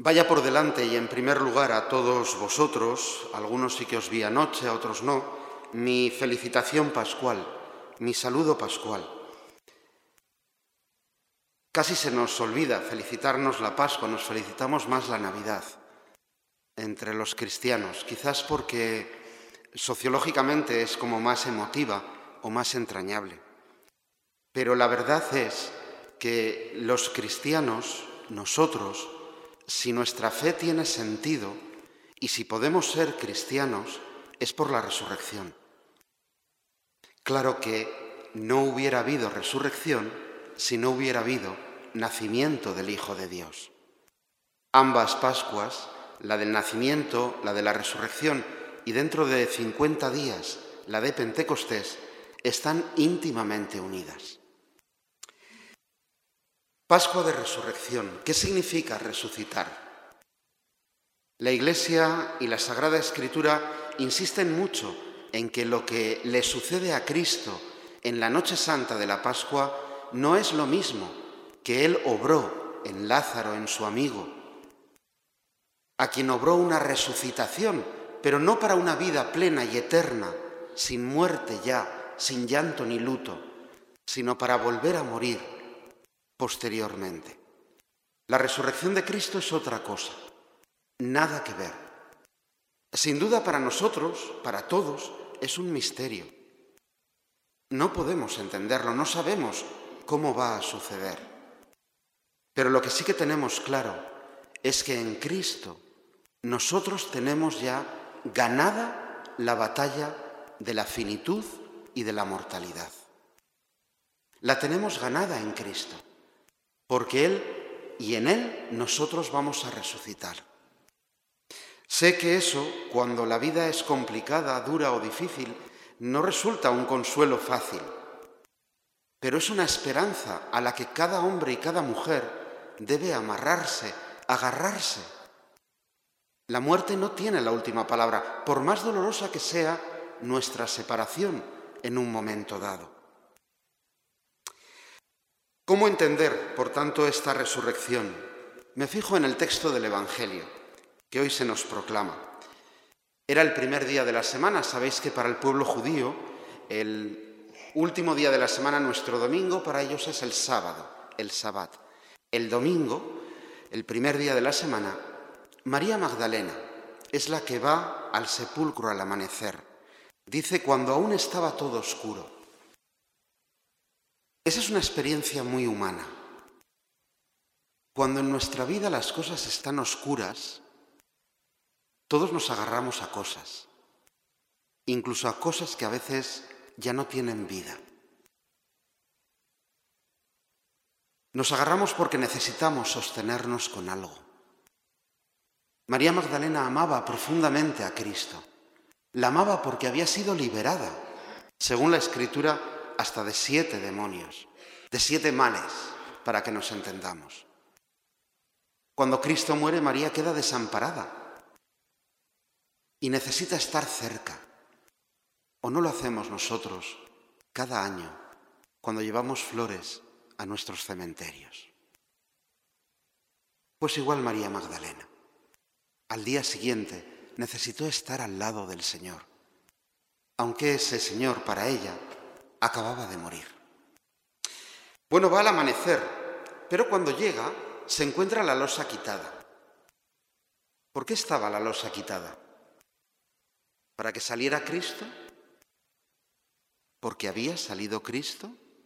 Vaya por delante y en primer lugar a todos vosotros, algunos sí que os vi anoche, a otros no, mi felicitación pascual, mi saludo pascual. Casi se nos olvida felicitarnos la Pascua, nos felicitamos más la Navidad entre los cristianos, quizás porque sociológicamente es como más emotiva o más entrañable. Pero la verdad es que los cristianos, nosotros, si nuestra fe tiene sentido y si podemos ser cristianos, es por la resurrección. Claro que no hubiera habido resurrección si no hubiera habido nacimiento del Hijo de Dios. Ambas Pascuas, la del nacimiento, la de la resurrección y dentro de 50 días la de Pentecostés, están íntimamente unidas. Pascua de Resurrección. ¿Qué significa resucitar? La Iglesia y la Sagrada Escritura insisten mucho en que lo que le sucede a Cristo en la Noche Santa de la Pascua no es lo mismo que Él obró en Lázaro, en su amigo, a quien obró una resucitación, pero no para una vida plena y eterna, sin muerte ya, sin llanto ni luto, sino para volver a morir posteriormente. La resurrección de Cristo es otra cosa, nada que ver. Sin duda para nosotros, para todos, es un misterio. No podemos entenderlo, no sabemos cómo va a suceder. Pero lo que sí que tenemos claro es que en Cristo nosotros tenemos ya ganada la batalla de la finitud y de la mortalidad. La tenemos ganada en Cristo, porque Él y en Él nosotros vamos a resucitar. Sé que eso, cuando la vida es complicada, dura o difícil, no resulta un consuelo fácil, pero es una esperanza a la que cada hombre y cada mujer debe amarrarse, agarrarse. La muerte no tiene la última palabra, por más dolorosa que sea nuestra separación en un momento dado. ¿Cómo entender, por tanto, esta resurrección? Me fijo en el texto del Evangelio, que hoy se nos proclama. Era el primer día de la semana. Sabéis que para el pueblo judío el último día de la semana, nuestro domingo, para ellos es el sábado, el sabbat. El domingo, el primer día de la semana, María Magdalena es la que va al sepulcro al amanecer. Dice, cuando aún estaba todo oscuro. Esa es una experiencia muy humana. Cuando en nuestra vida las cosas están oscuras, todos nos agarramos a cosas, incluso a cosas que a veces ya no tienen vida. Nos agarramos porque necesitamos sostenernos con algo. María Magdalena amaba profundamente a Cristo. La amaba porque había sido liberada, según la Escritura, hasta de 7 demonios, de 7 males, para que nos entendamos. Cuando Cristo muere, María queda desamparada y necesita estar cerca. ¿O no lo hacemos nosotros cada año cuando llevamos flores a nuestros cementerios? Pues igual María Magdalena. Al día siguiente necesitó estar al lado del Señor, aunque ese Señor para ella acababa de morir. Bueno, va al amanecer, pero cuando llega se encuentra la losa quitada. ¿Por qué estaba la losa quitada? ¿Para que saliera Cristo? ¿Porque había salido Cristo?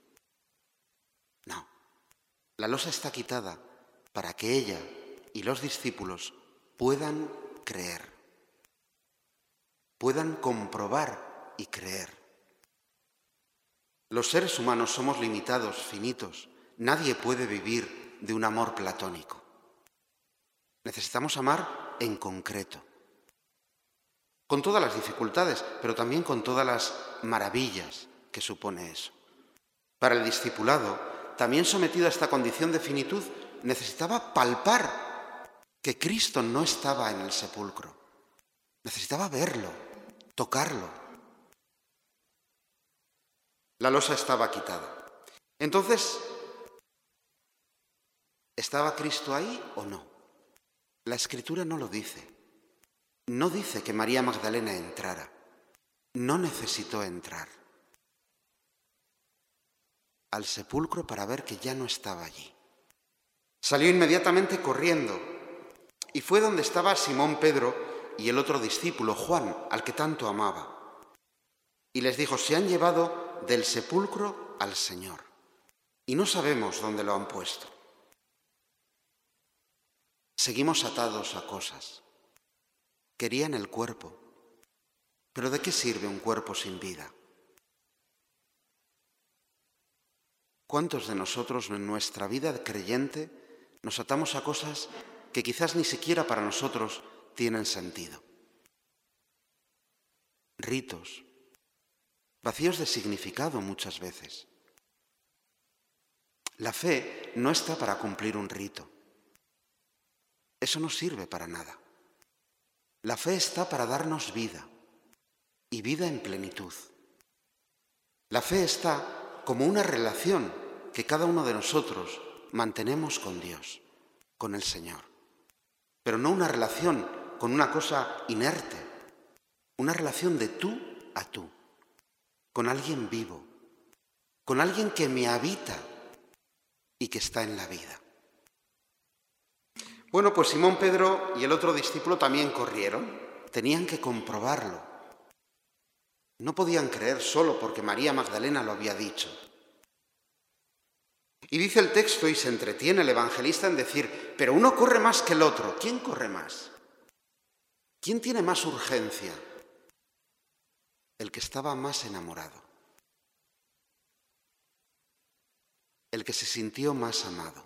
No, la losa está quitada para que ella y los discípulos puedan creer, puedan comprobar y creer. Los seres humanos somos limitados, finitos. Nadie puede vivir de un amor platónico. Necesitamos amar en concreto, con todas las dificultades, pero también con todas las maravillas que supone eso. Para el discipulado, también sometido a esta condición de finitud, necesitaba palpar que Cristo no estaba en el sepulcro. Necesitaba verlo, tocarlo. La losa estaba quitada. Entonces, ¿estaba Cristo ahí o no? La Escritura no lo dice. No dice que María Magdalena entrara. No necesitó entrar al sepulcro para ver que ya no estaba allí. Salió inmediatamente corriendo y fue donde estaba Simón Pedro y el otro discípulo, Juan, al que tanto amaba. Y les dijo: se han llevado del sepulcro al Señor y no sabemos dónde lo han puesto. Seguimos atados a cosas. Querían el cuerpo, pero ¿de qué sirve un cuerpo sin vida? ¿Cuántos de nosotros en nuestra vida creyente nos atamos a cosas que quizás ni siquiera para nosotros tienen sentido? Ritos, vacíos de significado muchas veces. La fe no está para cumplir un rito. Eso no sirve para nada. La fe está para darnos vida, y vida en plenitud. La fe está como una relación que cada uno de nosotros mantenemos con Dios, con el Señor. Pero no una relación con una cosa inerte, una relación de tú a tú, con alguien vivo, con alguien que me habita y que está en la vida. Bueno, pues Simón Pedro y el otro discípulo también corrieron. Tenían que comprobarlo. No podían creer solo porque María Magdalena lo había dicho. Y dice el texto, y se entretiene el evangelista en decir: pero uno corre más que el otro. ¿Quién corre más? ¿Quién tiene más urgencia? El que estaba más enamorado. El que se sintió más amado.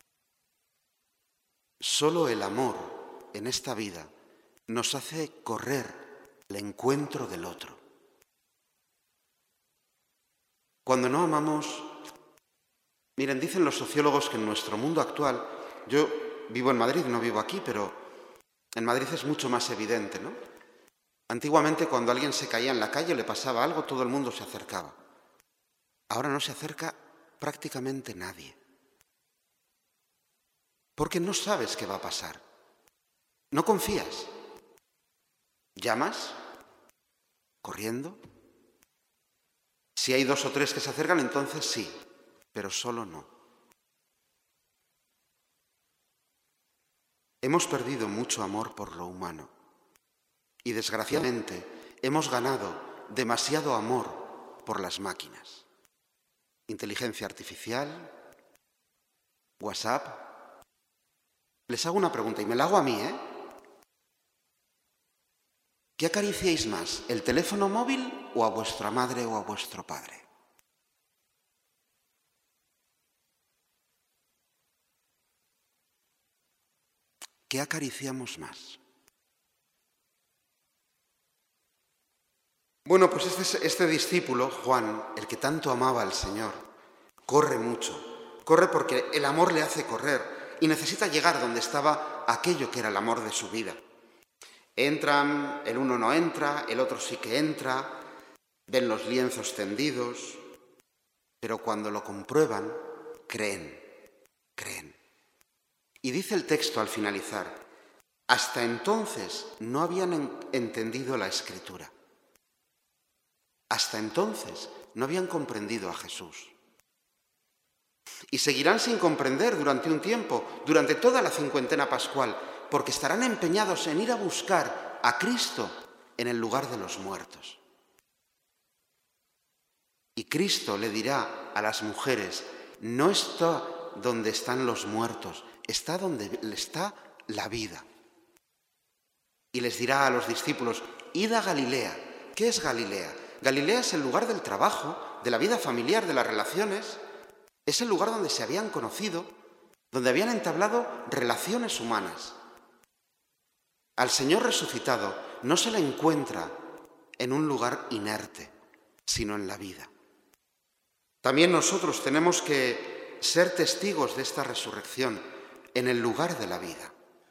Solo el amor en esta vida nos hace correr al encuentro del otro. Cuando no amamos, miren, dicen los sociólogos que en nuestro mundo actual, yo vivo en Madrid, no vivo aquí, pero en Madrid es mucho más evidente, ¿no? Antiguamente, cuando alguien se caía en la calle o le pasaba algo, todo el mundo se acercaba. Ahora no se acerca prácticamente nadie. Porque no sabes qué va a pasar. No confías. ¿Llamas? ¿Corriendo? Si hay 2 o 3 que se acercan, entonces sí, pero solo no. Hemos perdido mucho amor por lo humano y desgraciadamente hemos ganado demasiado amor por las máquinas. Inteligencia artificial, WhatsApp. Les hago una pregunta y me la hago a mí, ¿eh? ¿Qué acariciáis más, el teléfono móvil o a vuestra madre o a vuestro padre? ¿Qué acariciamos más? Bueno, pues este discípulo, Juan, el que tanto amaba al Señor, corre mucho. Corre porque el amor le hace correr y necesita llegar donde estaba aquello que era el amor de su vida. Entran, el uno no entra, el otro sí que entra, ven los lienzos tendidos, pero cuando lo comprueban, creen. Y dice el texto al finalizar: hasta entonces no habían entendido la Escritura. Hasta entonces no habían comprendido a Jesús. Y seguirán sin comprender durante un tiempo, durante toda la cincuentena pascual, porque estarán empeñados en ir a buscar a Cristo en el lugar de los muertos. Y Cristo le dirá a las mujeres: no está donde están los muertos, está donde está la vida. Y les dirá a los discípulos: id a Galilea. ¿Qué es Galilea? Galilea es el lugar del trabajo, de la vida familiar, de las relaciones. Es el lugar donde se habían conocido, donde habían entablado relaciones humanas. Al Señor resucitado no se le encuentra en un lugar inerte, sino en la vida. También nosotros tenemos que ser testigos de esta resurrección en el lugar de la vida.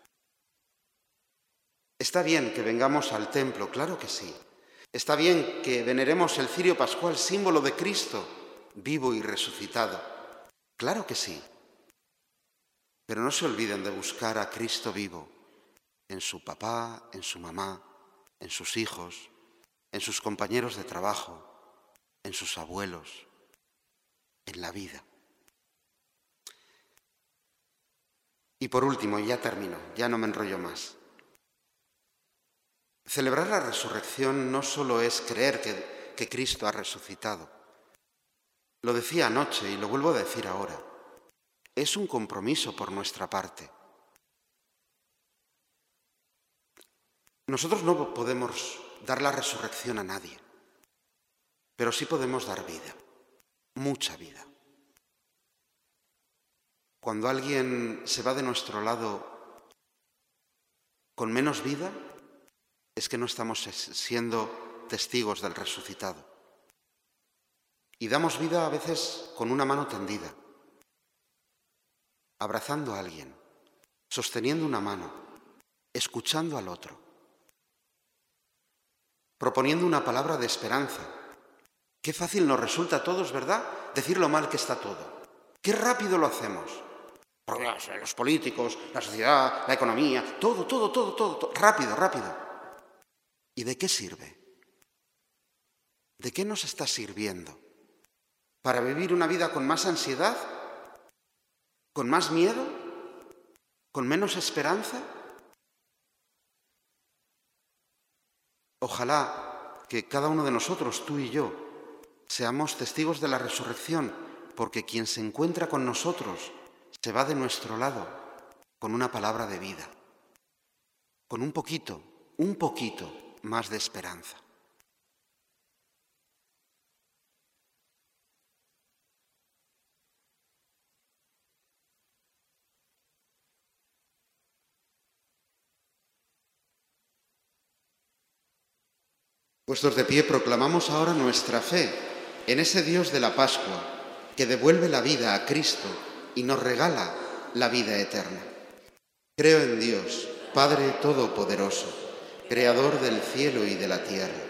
Está bien que vengamos al templo, claro que sí. Está bien que veneremos el cirio pascual, símbolo de Cristo, vivo y resucitado. Claro que sí. Pero no se olviden de buscar a Cristo vivo en su papá, en su mamá, en sus hijos, en sus compañeros de trabajo, en sus abuelos, en la vida. Y por último, y ya termino, ya no me enrollo más. Celebrar la resurrección no solo es creer que Cristo ha resucitado. Lo decía anoche y lo vuelvo a decir ahora. Es un compromiso por nuestra parte. Nosotros no podemos dar la resurrección a nadie, pero sí podemos dar vida, mucha vida. Cuando alguien se va de nuestro lado con menos vida, es que no estamos siendo testigos del resucitado. Y damos vida a veces con una mano tendida, abrazando a alguien, sosteniendo una mano, escuchando al otro, proponiendo una palabra de esperanza. Qué fácil nos resulta a todos, ¿verdad?, decir lo mal que está todo. Qué rápido lo hacemos. Porque los políticos, la sociedad, la economía, todo, rápido. ¿Y de qué sirve? ¿De qué nos está sirviendo? ¿Para vivir una vida con más ansiedad? ¿Con más miedo? ¿Con menos esperanza? Ojalá que cada uno de nosotros, tú y yo, seamos testigos de la resurrección, porque quien se encuentra con nosotros se va de nuestro lado con una palabra de vida, con un poquito más de esperanza. Puestos de pie, proclamamos ahora nuestra fe en ese Dios de la Pascua que devuelve la vida a Cristo y nos regala la vida eterna. Creo en Dios, Padre Todopoderoso, Creador del cielo y de la tierra,